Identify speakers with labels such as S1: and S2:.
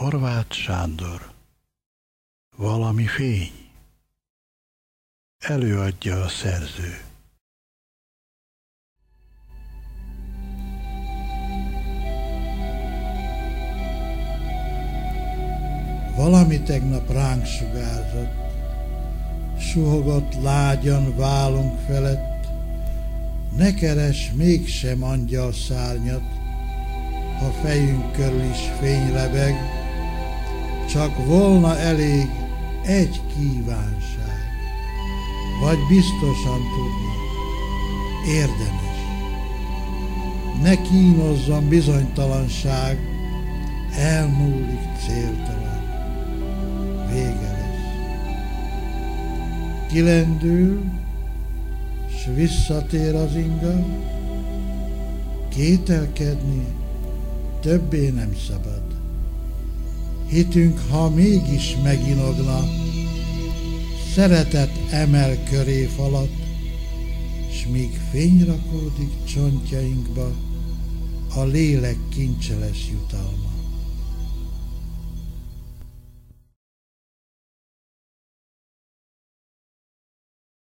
S1: Horváth Sándor. Valami fény. Előadja a szerző.
S2: Valami tegnap ránk sugárzott, suhogott lágyan vállunk felett, ne keres mégsem angyal szárnyat, ha fejünk körül is fény lebeg, csak volna elég egy kívánság, vagy biztosan tudni, érdemes. Ne kínozzon bizonytalanság, elmúlik céltalan, vége lesz. Kilendül, s visszatér az inga, kételkedni többé nem szabad. Hitünk, ha mégis meginogna, szeretet emel köré falat, s míg fény rakódik csontjainkba, a lélek kincse lesz jutalma.